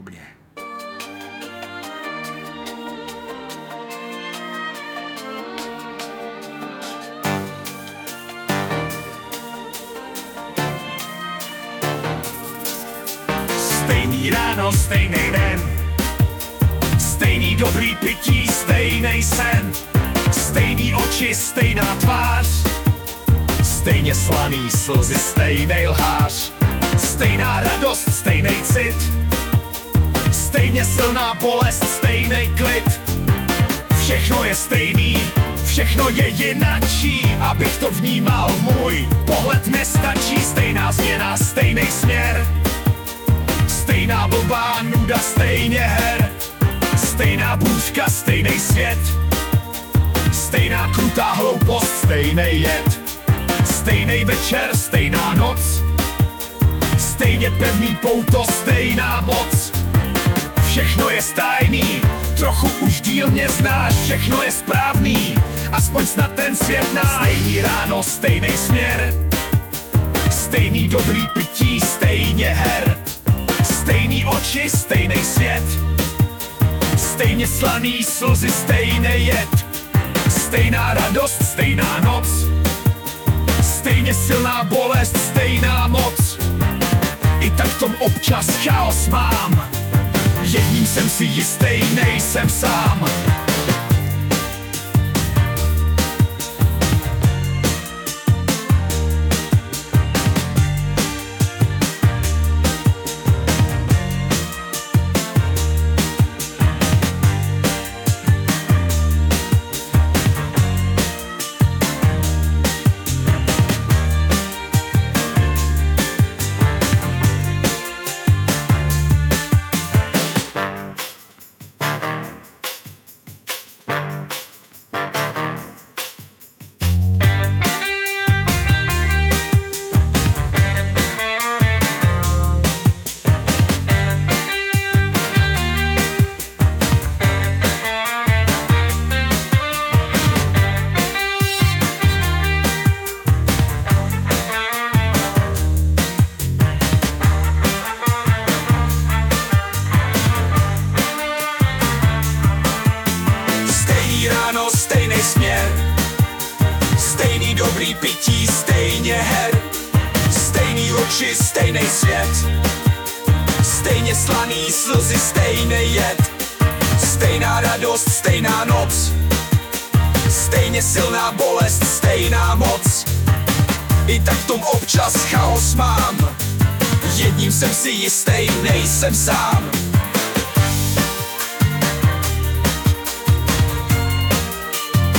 Stejný ráno, stejný den, stejný dobrý pití, stejný sen, stejný oči, stejná tvář, stejně slaný slzy, stejnej lhář, stejná radost, stejnej cit, stejně silná bolest, stejnej klid. Všechno je stejný, všechno je jinačí, abych to vnímal, můj pohled nestačí. Stejná změna, stejnej směr, stejná blbá nuda, stejně her, stejná bůžka, stejnej svět, stejná krutá hloupost, stejnej jed, stejnej večer, stejná noc, stejně pevný pouto, stejná moc. Všechno je stajný, trochu už díl mě znáš, všechno je správný, aspoň snad ten svět nás. Stejný ráno, stejnej směr, stejný dobrý pití, stejně her, stejný oči, stejnej svět, stejně slaný slzy, stejnej jed, stejná radost, stejná noc, stejně silná bolest, stejná moc. I tak v tom občas chaos mám, jedním jsem si jistý, nejsem sám. Stejný směr, stejný dobrý pití, stejně her, stejný oči, stejný svět, stejně slaný slzy, stejný jed, stejná radost, stejná noc, stejně silná bolest, stejná moc. I tak v tom občas chaos mám, jedním jsem si jistý, nejsem sám.